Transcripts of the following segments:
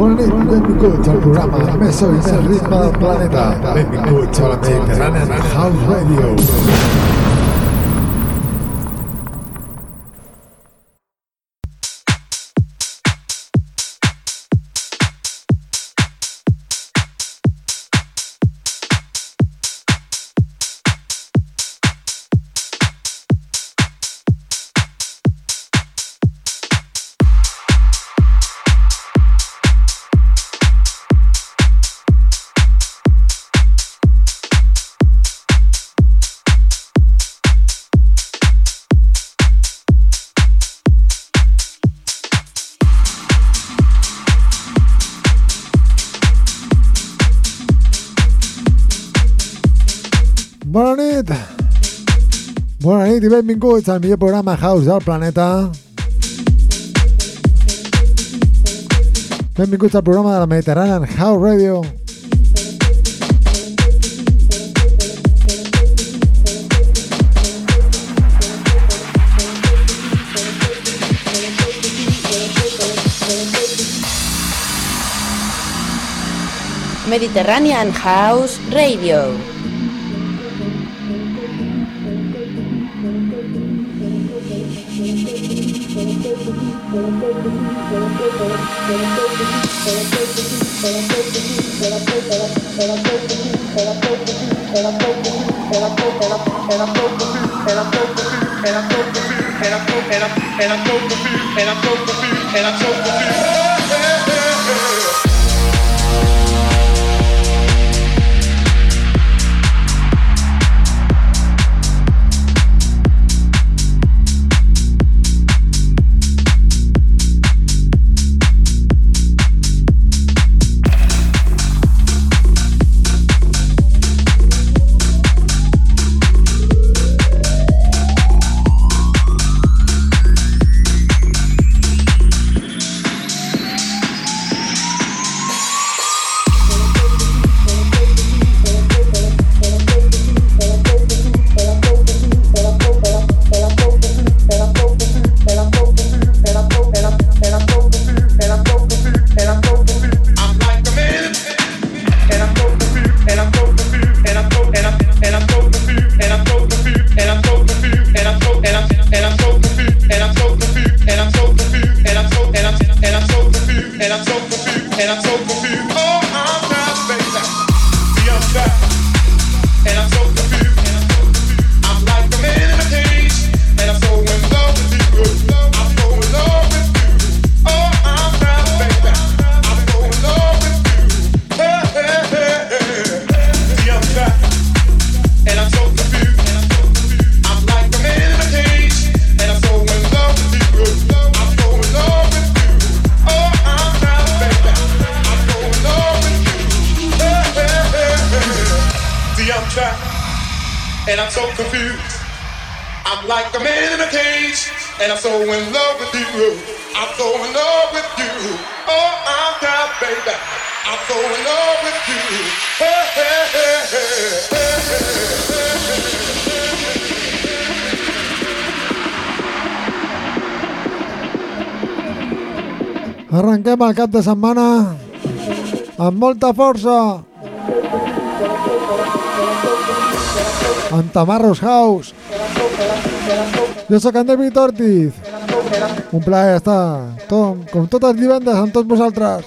Benvinguts al programa més so i més ritme del planeta. Benvinguts a la Mediterranean House Radio. Bona nit i benvinguts al millor programa house del planeta. Benvinguts al programa de la Mediterranean House Radio. Mediterranean House Radio. And I'm so confused. I'm like a man in a cage, and I'm so in love with you. I'm so in love with you. Oh, I'm down, baby. I'm so in love with you. Hey, hey, hey, hey, hey. Arrenquem el cap de setmana amb molta força. Amb Tamarros House. Jo soc en David Ortiz. Un plaer estar com tots els divendres amb tots vosaltres.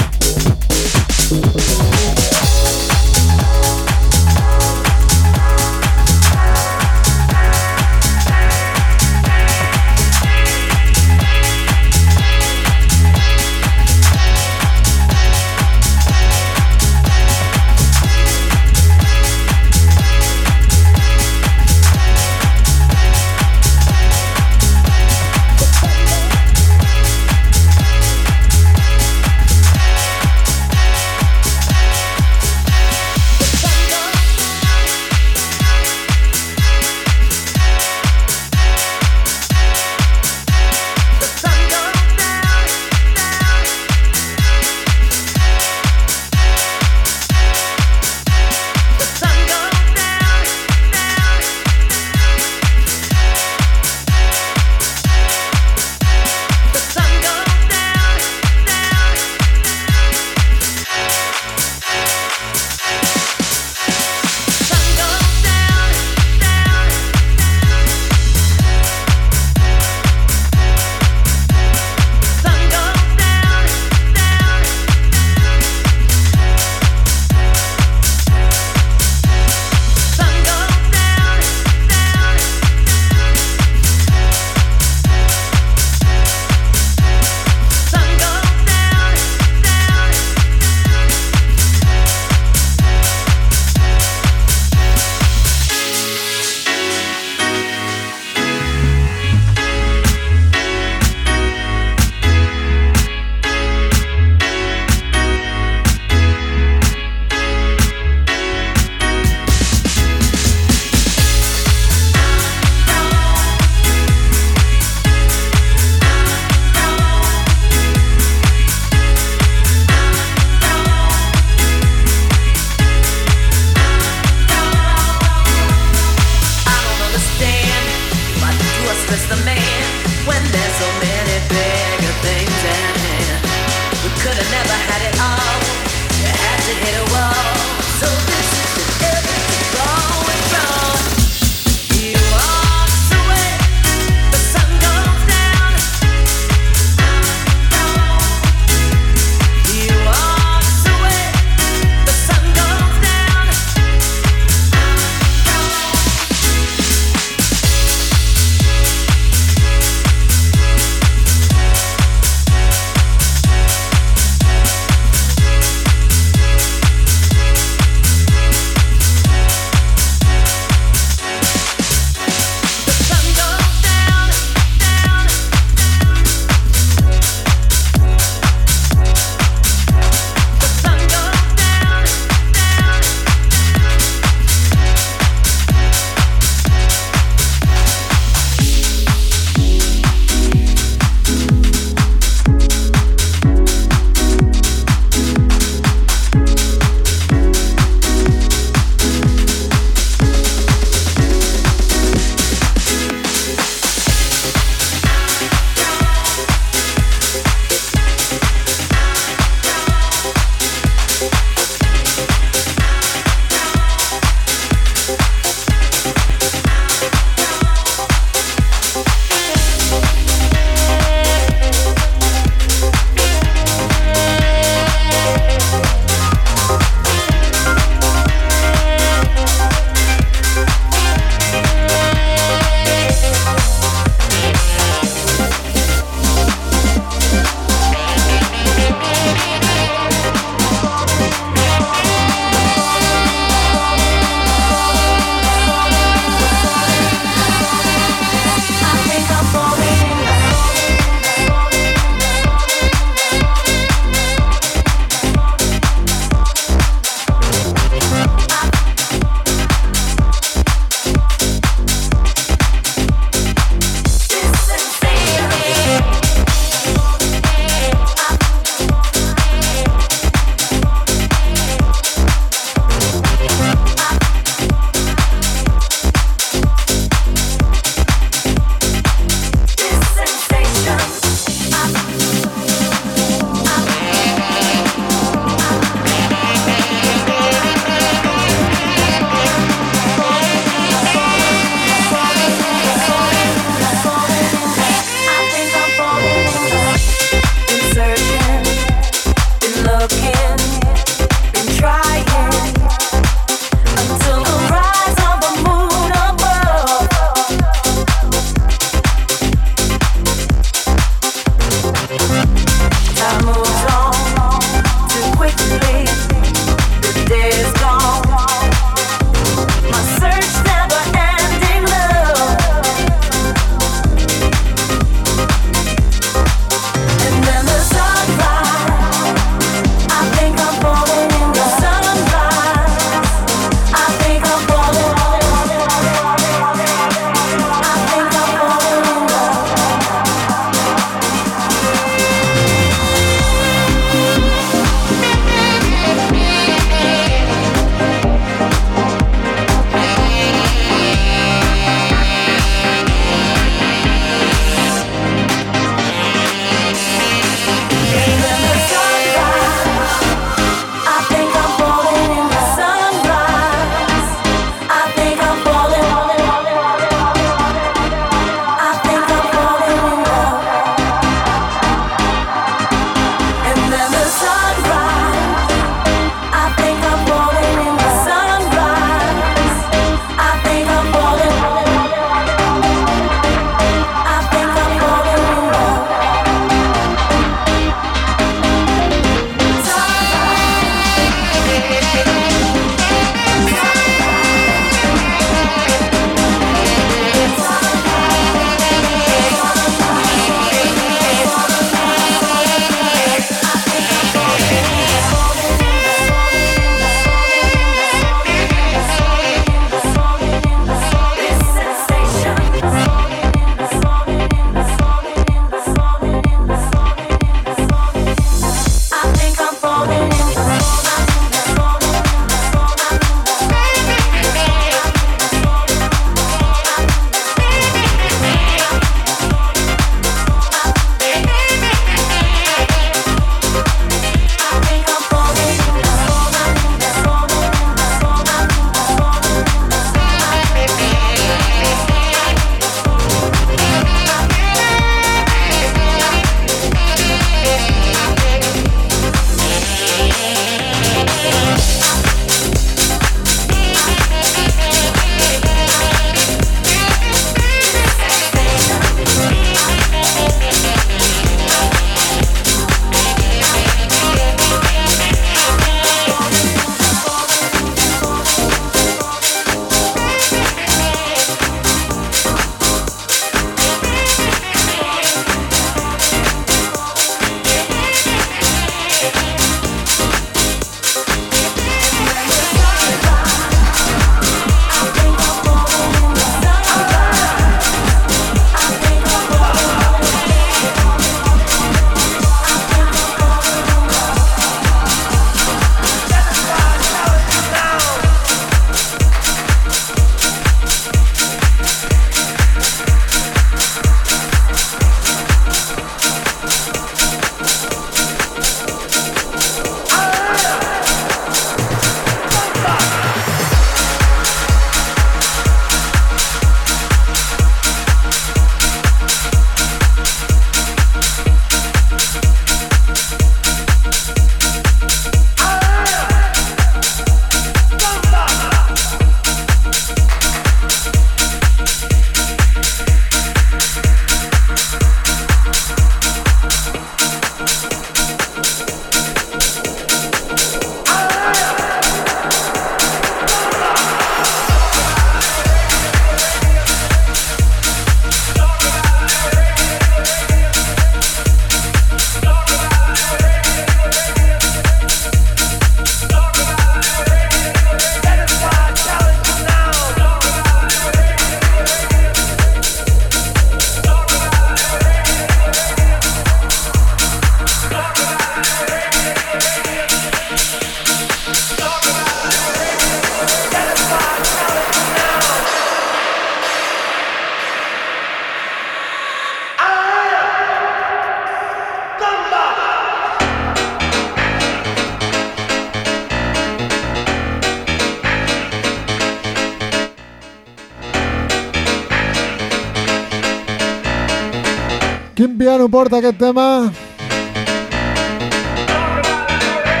Quin piano porta aquest tema?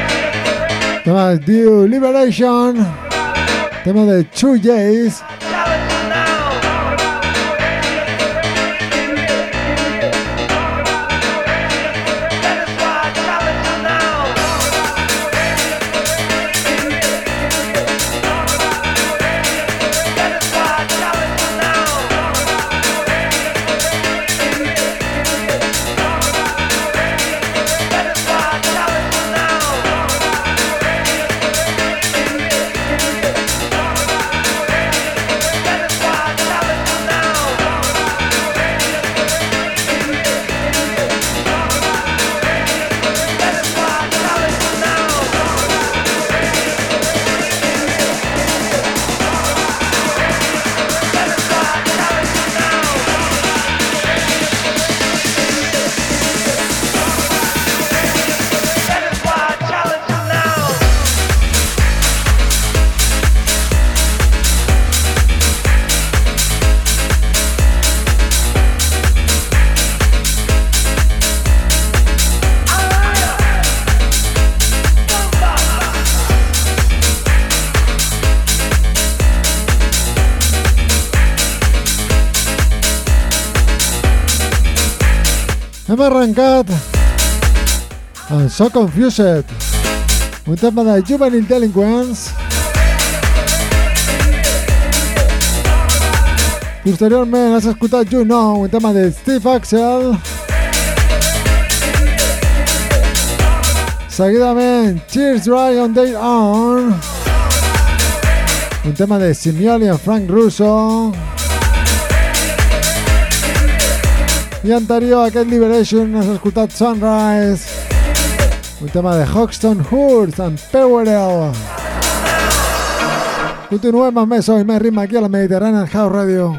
Tema de Due Liberation. Tema de 2Js. Hem arrencat el So Confused, un tema de Juvenile Delinquents. Posteriorment has escoltat You Know, un tema de Steve Axel. Seguidament Cheers Dry on Their Own, un tema de Simioli and Frank Russo. I anterior a aquest Liberation has escoltat Sunrise, un tema de Hoxton Hurst and Pewerell. Continuem amb més so i més ritme aquí a la Mediterranean House Radio.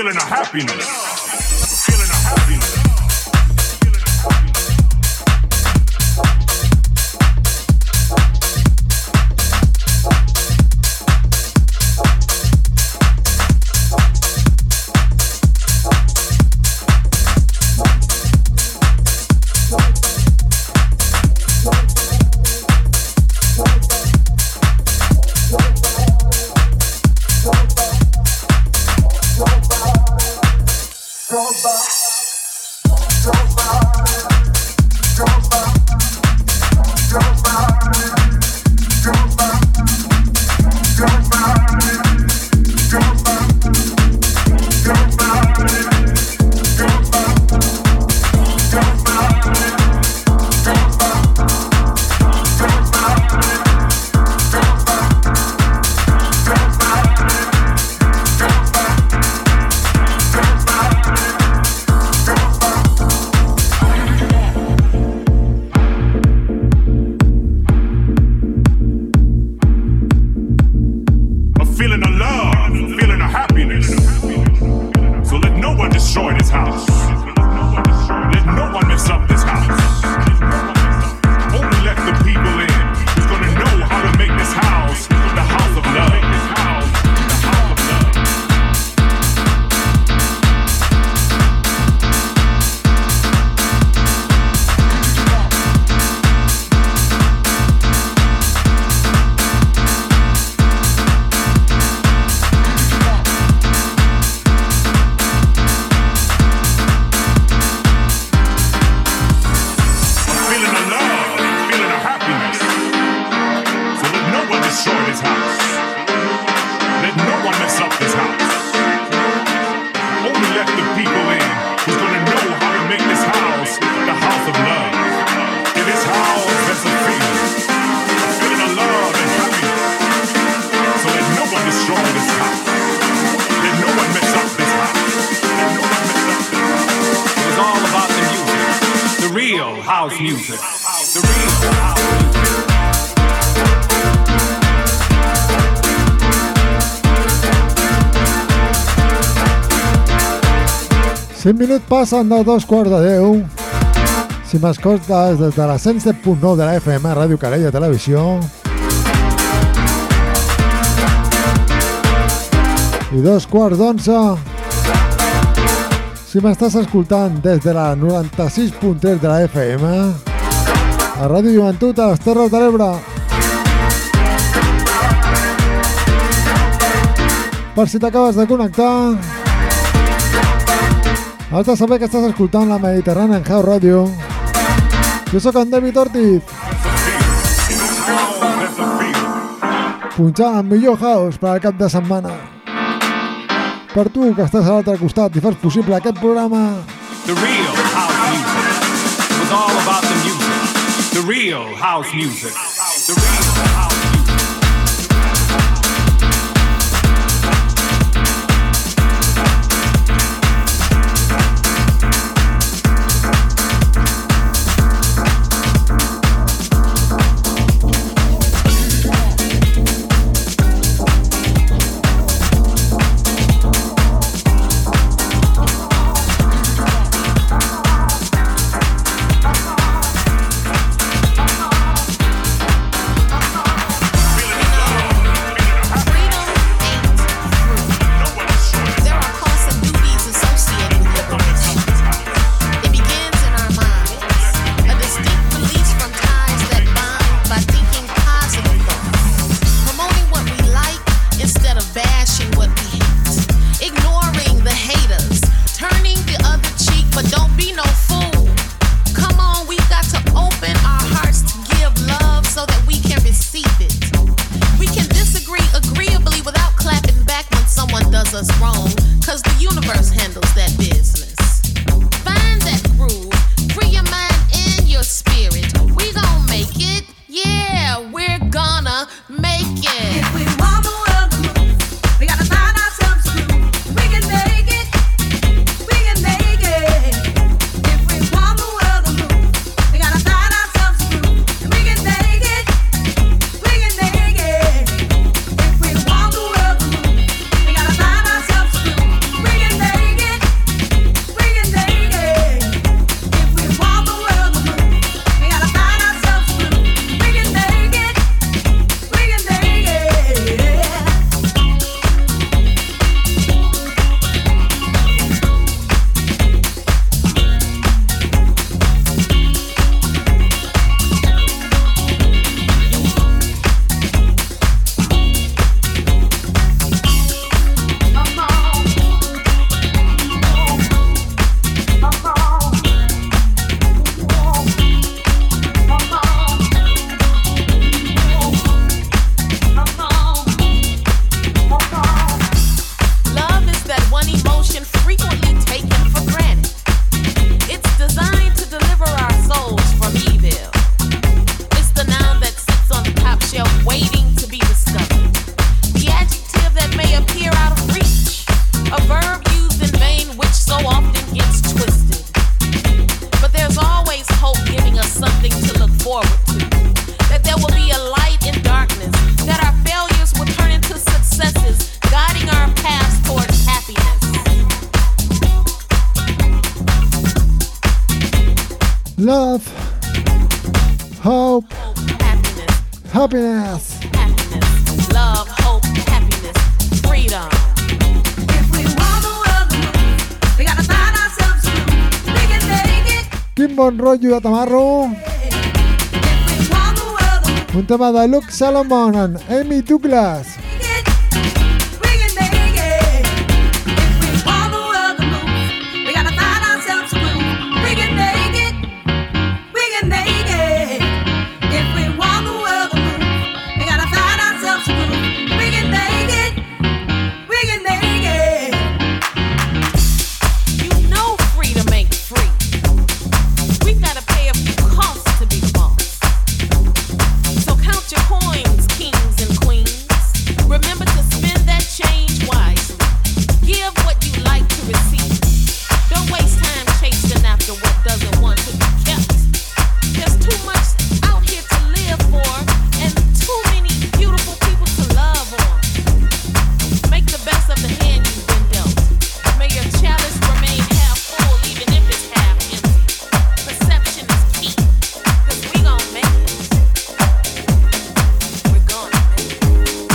feeling of happiness. A feeling of happiness. house music. The real house music. 5 minuts passen de 2:15. Si m'escoltes des de la 107.9 de la FM, Ràdio Calella Televisió, i 2:15 si m'estàs escoltant des de la 96.3 de la FM, a Ràdio Joventut a les Terres de l'Ebre. Per si t'acabes de connectar, has de saber que estàs escoltant la Mediterranean House Radio. Jo sóc en David Ortiz, punxant el millor house per al cap de setmana. Per tu que estàs a l'altre costat i fas possible aquest programa. The real house music. It was all about the music. The real house music. The real house music. hope, happiness, happiness. happiness, love, hope, happiness, freedom. If we want the world to move, we gotta find ourselves a groove. We can make it. Kimbon Royu Atamarro. If we want the world to move, Un tema de Luke Salomon and Amy Douglas. we can make it. If we want the world to move, we gotta find ourselves a groove. We can make it. We can make it. If we want the world to move, we gotta find ourselves a groove. We can make it. We can make it. You know freedom ain't free. We gotta pay a few costs to be boss. So count your coins, kings and queens. Remember to spend that change wisely. Give what you like to receive. Don't waste time chasing after what doesn't want to be kept. There's too much out here to live for and too many beautiful people to love on. Make the best of the hand you've been dealt. May your chalice remain half full even if it's half empty. Perception is key, 'cause we gon' make it. We're gonna make it.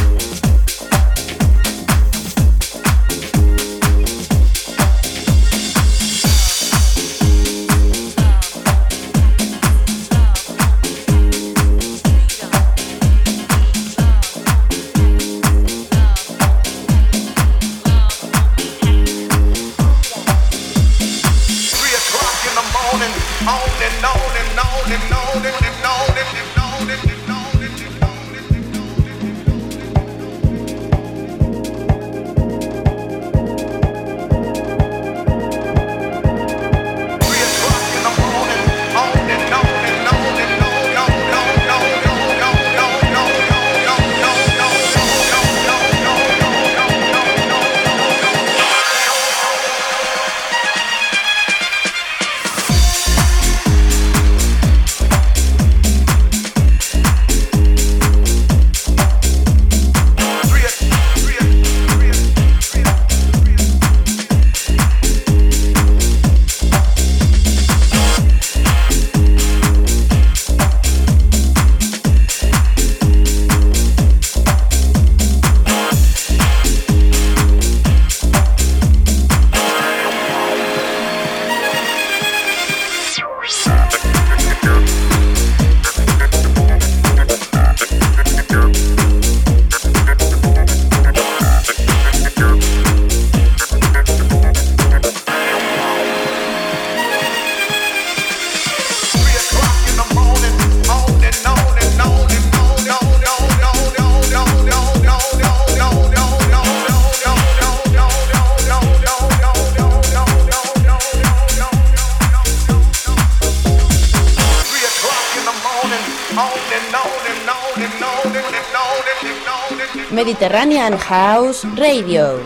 Mediterranean House Radio.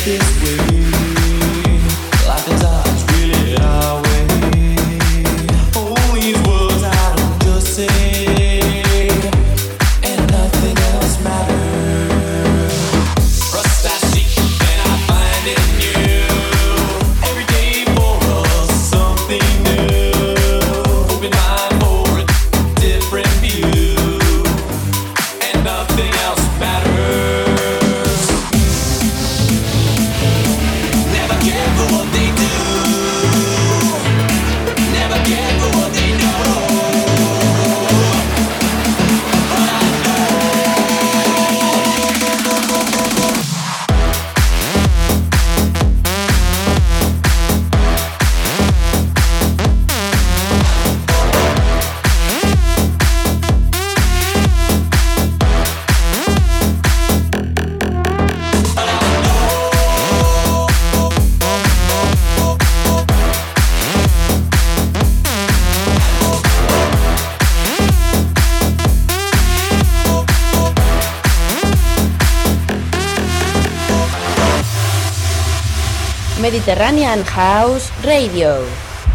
Mediterranean House Radio.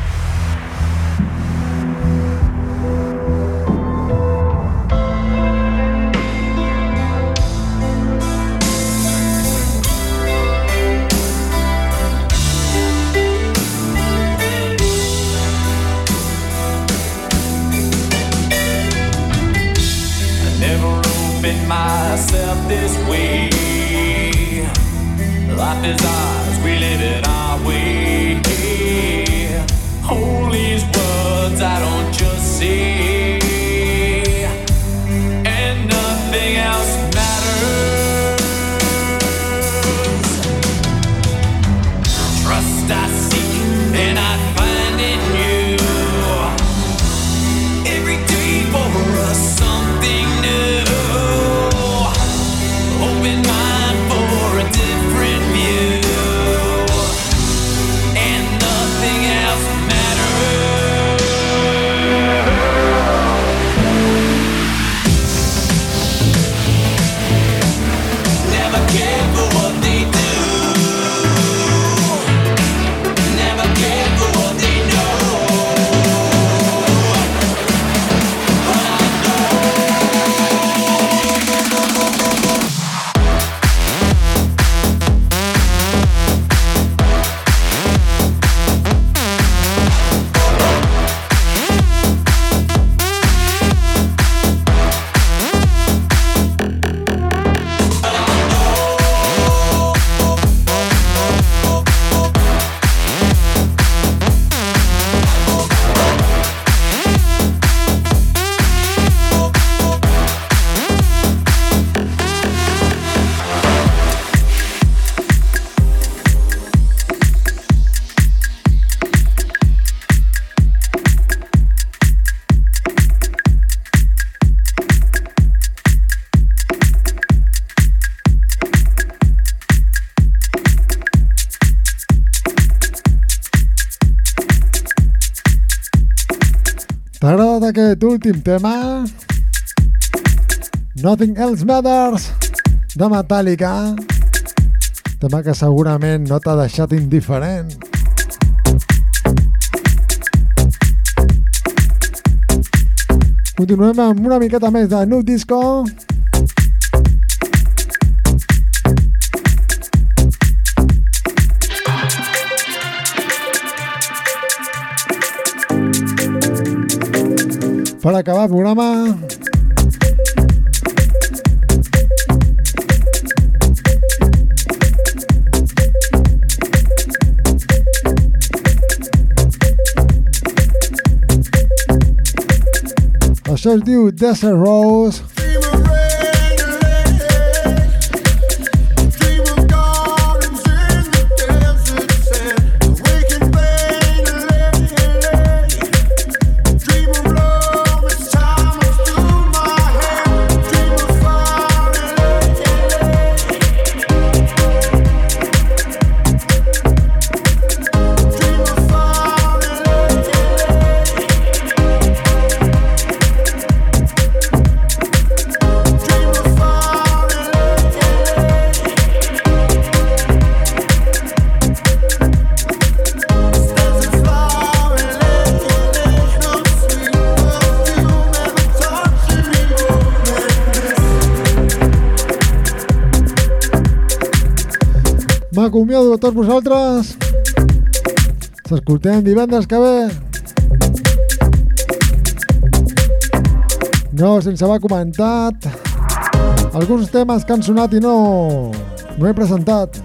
Myself this way. Life is ours, we live it our way. All these words I don't just say, and nothing else matters. Trust I seek and I find in you. Every day for us something new. Open mind for a different view, and nothing else matters. Never care for what they do. Never care for what they know. But I T'ha agradat aquest últim tema? Nothing Else Matters de Metallica, tema que segurament no t'ha deixat indiferent. Continuem amb una miqueta més de Nu Disco. Per acabar el programa, això es diu Desert Rose. M'acomiado de tots vosaltres. S'escoltem divendres que ve. No, sense haver comentat alguns temes que han sonat i no he presentat.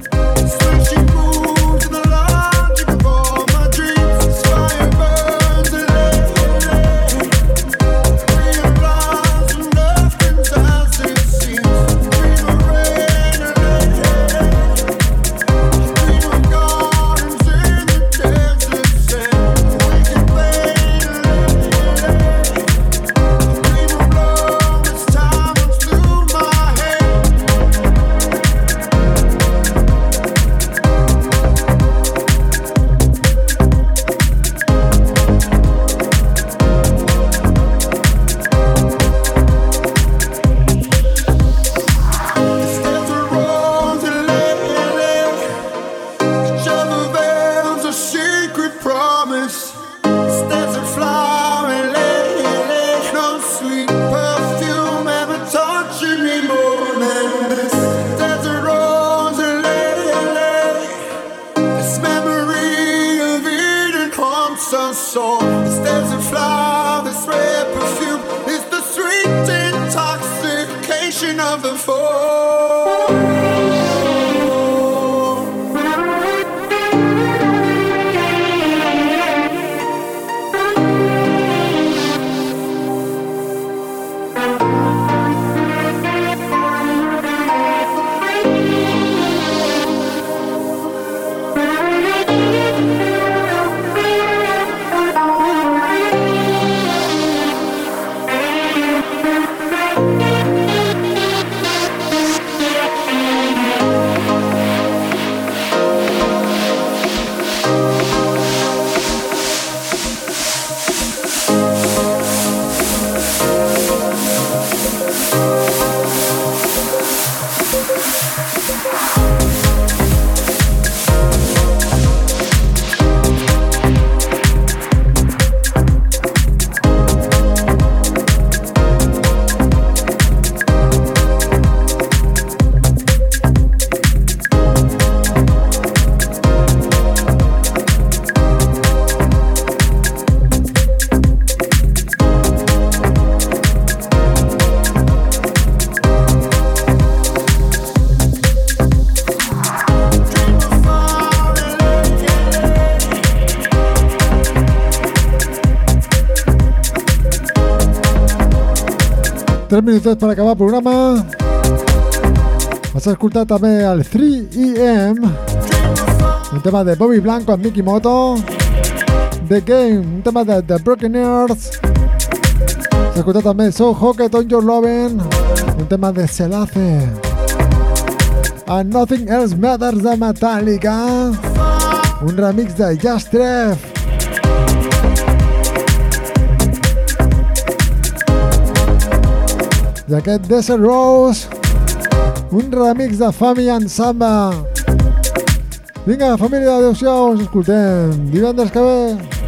Tres minutos per acabar el programa. Has escoltat també el 3EM, un tema de Bobby Blanco amb Mickey Moto. The Game, un tema de The Broken Earth. Has escoltat també So Hocket on Your Lovin', un tema de Selace. And Nothing Else Matters de Metallica, un remix de Just Treff. I aquest Desert Rose, un remix de Fami and Samba. Vinga, família, adeu-siau, ens escoltem divendres que ve.